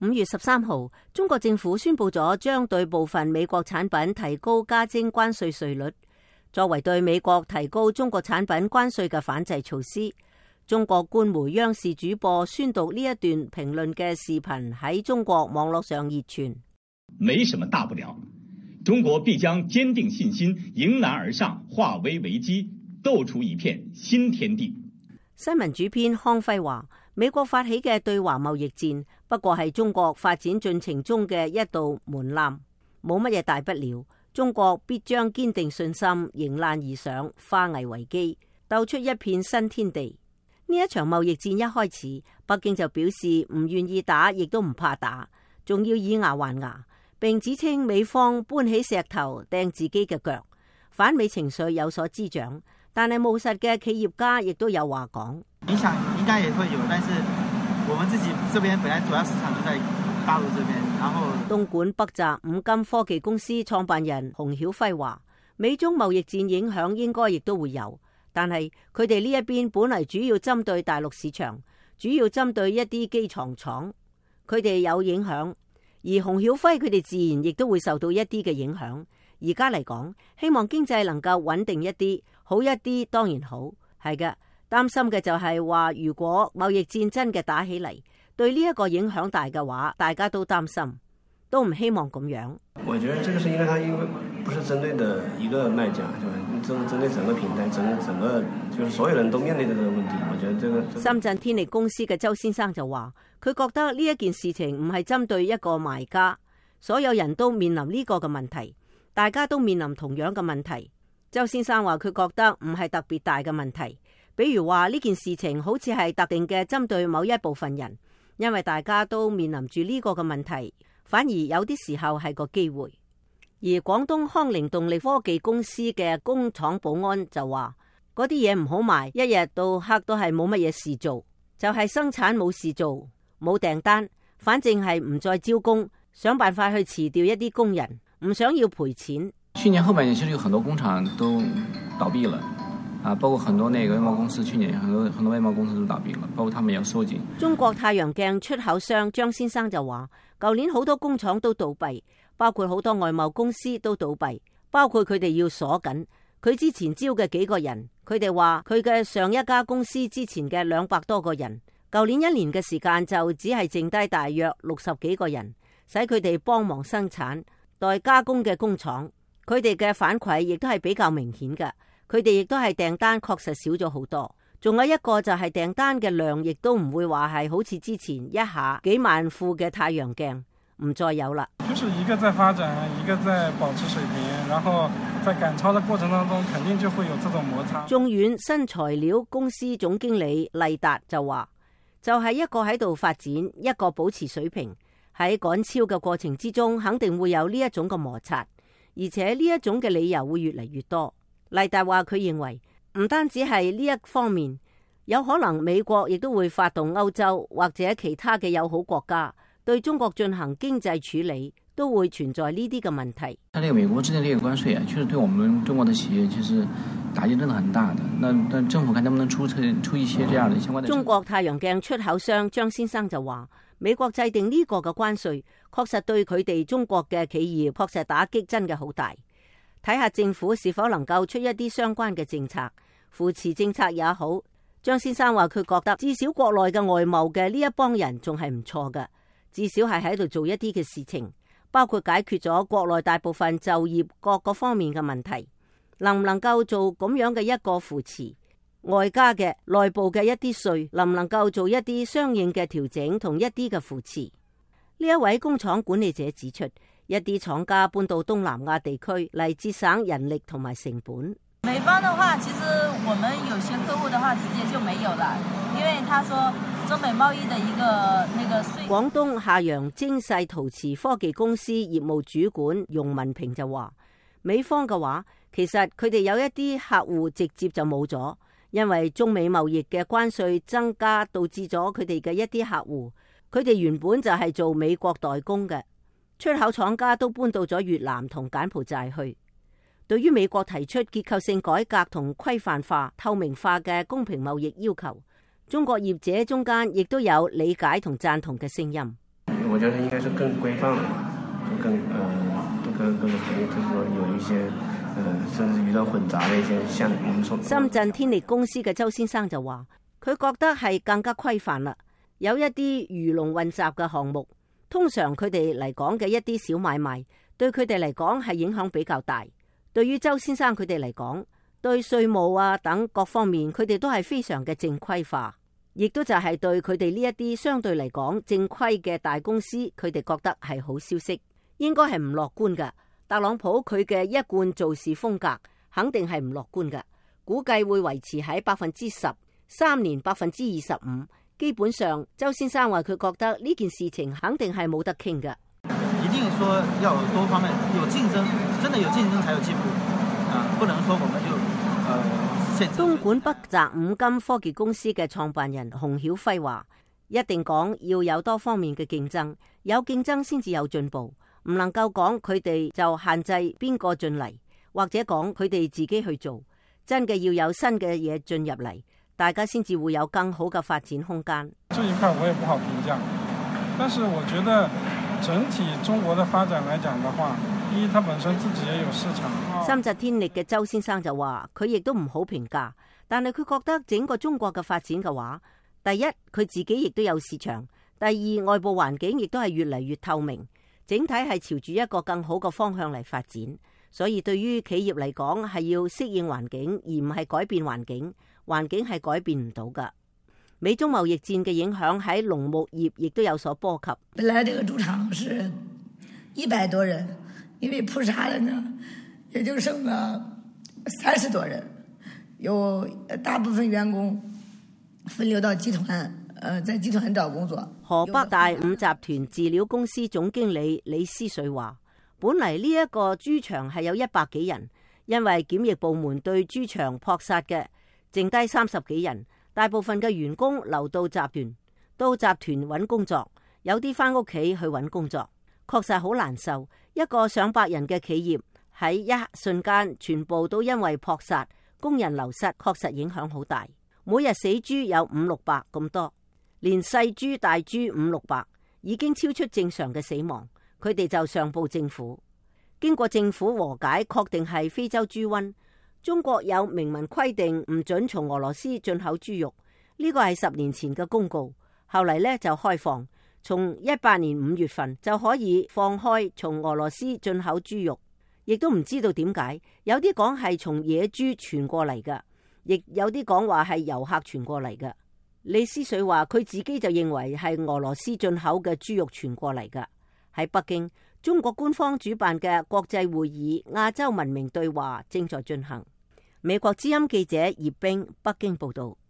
5月13號，中國政府宣布咗將對部分美國產品提高加徵關稅稅率，作為對美國提高中國產品關稅嘅反制措施。中國官媒央視主播宣讀呢一段評論嘅視頻喺中國網絡上熱傳。 沒什麼大不了，中國必將堅定信心，迎難而上，化危為機，鬥出一片新天地。 新聞主編康輝話，美國發起嘅對華貿易戰不過係中國發展進程中嘅一道門檻，冇乜嘢大不了。中國必將堅定信心，迎難而上，化危為機，鬥出一片新天地。呢一場貿易戰一開始，北京就表示唔願意打，亦都唔怕打，仲要以牙還牙，並指稱美方搬起石頭掟自己嘅腳，反美情緒有所滋長。但係務實嘅企業家亦都有話講， 影響應該也會有，但是我們自己這邊本來主要市場就在大陸這邊。然後東莞北澤五金科技公司創辦人洪曉輝話，美中貿易戰影響應該亦都會有，但係佢哋呢一邊本嚟主要針對大陸市場，主要針對一啲機床廠，佢哋有影響，而洪曉輝佢哋自然亦都會受到一啲嘅影響。而家嚟講，希望經濟能夠穩定一啲，好一啲當然好，係嘅。擔心嘅就係話，如果貿易戰真嘅打起嚟，對呢一個影響大嘅話，大家都擔心，都唔希望咁樣。 我覺得這個是因為它因為不是針對的一個賣家，就針對整個平台，整個就是所有人都面對這個問題。我覺得這個深圳天力公司嘅周先生就話，佢覺得呢一件事情唔係針對一個賣家，所有人都面臨呢個嘅問題。大家都面臨同樣嘅問題。周先生話佢覺得唔係特別大嘅問題，比如話呢件事情好似係特定嘅針對某一部分人，因為大家都面臨住呢個嘅問題，反而有啲時候係個機會。而廣東康寧動力科技公司嘅工廠保安就話，嗰啲嘢唔好賣，一日到黑都係冇乜嘢事做，就係生產冇事做，冇訂單，反正係唔再招工，想辦法去辭掉一啲工人。唔想要賠錢。 去年後半年其實有很多工廠都倒閉了，包括很多外貿公司，去年很多外貿公司都倒閉了，包括他們也要收緊。 中國太陽鏡出口商張先生就話，舊年好多工廠都倒閉，包括好多外貿公司都倒閉，包括佢哋要鎖緊。佢之前招嘅幾個人，佢哋話佢嘅上一家公司之前嘅200多個人，舊年1年嘅時間就只係剩低大約60幾個人，使佢哋幫忙生產。待加工嘅工廠，佢哋嘅反饋亦都係比較明顯嘅，佢哋亦都係訂單確實少咗好多。仲有一個就係訂單嘅量，亦都唔會話係好似之前一下幾萬副嘅太陽鏡唔再有啦。 就是一個在發展，一個在保持水平，然後在趕超的過程當中，肯定就會有這種摩擦。 中遠新材料公司總經理麗達就話，就係一個喺度發展，一個保持水平。喺趕超嘅過程之中，肯定會有呢一種嘅摩擦，而且呢一種嘅理由會越嚟越多。麗達話佢認為唔單止係呢一方面，有可能美國亦都會發動歐洲或者其他嘅友好國家對中國進行經濟處理，都會存在呢啲嘅問題。 它這個美國制定這個關稅啊，確實對我們中國的企業其實打擊真的很大的。那政府看能不能出一些這樣的相關的。中國太陽鏡出口商張先生就話，美國制定呢個嘅關稅，確實對佢哋中國嘅企業確實打擊真嘅好大。睇下政府是否能夠出一啲相關嘅政策，扶持政策也好。張先生話佢覺得至少國內嘅外貿嘅呢一幫人仲係唔錯嘅，至少係喺度做一啲嘅事情，包括解決咗國內大部分就業各個方面嘅問題。能唔能夠做咁樣嘅一個扶持？外加嘅內部嘅一啲稅，能唔能夠做一啲相應嘅調整同一啲嘅扶持？呢一位工廠管理者指出，一啲廠家搬到東南亞地區嚟節省人力同埋成本。 美方的話，其實我們有些客戶的話直接就沒有了，因為他說中美貿易的一個那個稅。 廣東夏陽精細陶瓷科技公司業務主管容文平就話，美方嘅話，其實佢哋有一啲客戶直接就冇咗。因為中美貿易嘅關稅增加，導致咗佢哋嘅一啲客戶，佢哋原本就係做美國代工嘅出口廠家，都搬到咗越南同柬埔寨去。對於美國提出結構性改革同規範化、透明化嘅公平貿易要求，中國業者中間亦都有理解同贊同嘅聲音。 我覺得應該是更規範的嘛，更各個行業就是說有一些甚至遇到混雜的一些像我們說。 深圳天力公司嘅周先生就話，佢覺得係更加規範啦，有一啲魚龍混雜嘅項目，通常佢哋嚟講嘅一啲小買賣，對佢哋嚟講係影響比較大。對於周先生佢哋嚟講，對稅務啊等各方面，佢哋都係非常嘅正規化，亦都就係對佢哋呢一啲相對嚟講正規嘅大公司，佢哋覺得係好消息，應該係唔樂觀㗎。特朗普佢嘅一貫做事風格肯定係唔樂觀㗎，估計會維持喺10%， 3年25%。基本上，周先生話佢覺得呢件事情肯定係冇得傾㗎。 一定說要有多方面有競爭，真的有競爭才有進步啊！不能說我們就東莞北澤五金科技公司嘅創辦人洪曉輝話：一定講要有多方面嘅競爭，有競爭先至有進步，唔能夠講佢哋就限制邊個進嚟，或者講佢哋自己去做，真嘅要有新嘅嘢進入嚟，大家先至會有更好嘅發展空間。 這一塊我也不好評價，但是我覺得整體中國的發展來講的話，一它本身自己也有市場。 深圳天力嘅周先生就話，佢亦都唔好評價，但係佢覺得整個中國嘅發展嘅話，第一佢自己亦都有市場，第二外部環境亦都係越嚟越透明，整體係朝住一個更好嘅方向嚟發展。所以對於企業嚟講，係要適應環境，而唔係改變環境，環境係改變唔到噶。美中貿易戰嘅影響喺農牧業亦都有所波及。 本來這個豬場是100多人，因為撲殺了呢，也就剩了30多人，有大部分員工分流到集團，在集團找工作。 河北大五集團飼料公司總經理李思水話，本嚟呢一個豬場係有100幾人，因為檢疫部門對豬場撲殺嘅，剩低30幾人。大部分嘅員工留到集團揾工作，有啲返屋企去揾工作，確實好難受。一個上百人嘅企業喺一瞬間全部都因為撲殺，工人流失，確實影響好大。每日死豬有500-600咁多，連細豬大豬500-600，已經超出正常嘅死亡。佢哋就上報政府，經過政府和解，確定係非洲豬瘟。中國有明文規定唔准從俄羅斯進口豬肉，呢個係10年前嘅公告。後嚟呢就開放，從18年5月份就可以放開從俄羅斯進口豬肉，亦都唔知道點解。有啲講係從野豬傳過嚟㗎，亦有啲講話係遊客傳過嚟㗎。李思水話佢自己就認為係俄羅斯進口嘅豬肉傳過嚟㗎。喺北京，中國官方主辦嘅國際會議亞洲文明對話正在進行。美國之音記者葉冰北京報道。